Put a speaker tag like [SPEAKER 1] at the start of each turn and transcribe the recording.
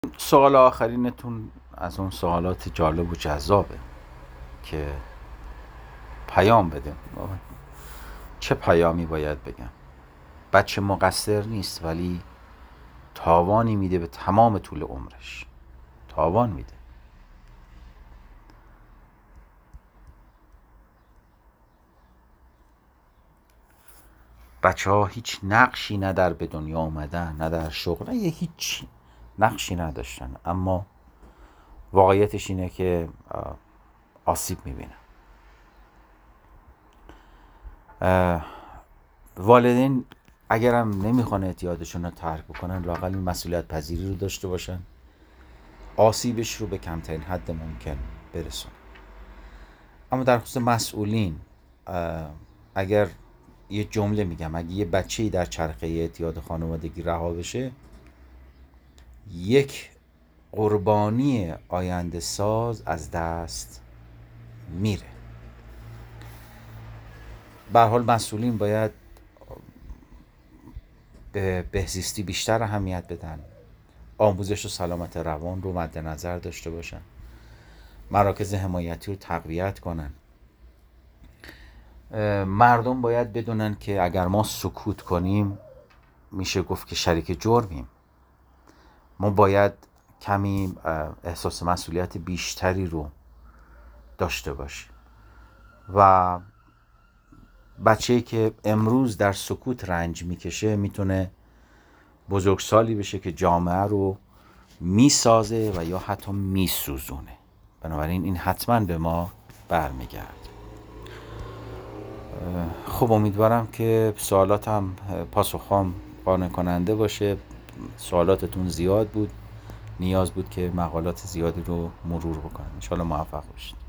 [SPEAKER 1] سوال آخرینتون از اون سوالات جالب و جذابه که پیام بده. چه پیامی باید بگم؟ بچه مقصر نیست، ولی تاوانی میده به تمام طول عمرش. تاوان میده. بچه ها هیچ نقشی نه در به دنیا اومدن، نه در شغل، نه هیچ نقشی نداشتن، اما واقعیتش اینه که آسیب میبینن. والدین اگرم نمیخوان اعتیادشون رو ترک بکنن، لااقل این مسئولیت پذیری رو داشته باشن، آسیبش رو به کمترین حد ممکن برسونن. اما در خصوص مسئولین، اگر یه جمله میگم، اگه یه بچه‌ای در چرخه اعتیاد خانوادگی رها بشه، یک قربانی آینده ساز از دست میره. به هر حال مسئولین باید به بهزیستی بیشتر اهمیت بدن، آموزش و سلامت روان رو مد نظر داشته باشن، مراکز حمایتی رو تقویت کنن. مردم باید بدونن که اگر ما سکوت کنیم میشه گفت که شریک جرمیم. ما باید کمی احساس مسئولیت بیشتری رو داشته باشیم و بچه‌ای که امروز در سکوت رنج میکشه میتونه بزرگسالی بشه که جامعه رو میسازه و یا حتی میسوزونه. بنابراین این حتما به ما برمیگرده. خب امیدوارم که سوالاتم پاسخام قانع کننده باشه. سوالاتتون زیاد بود، نیاز بود که مقالات زیادی رو مرور بکنم. ان شاءالله موفق باشید.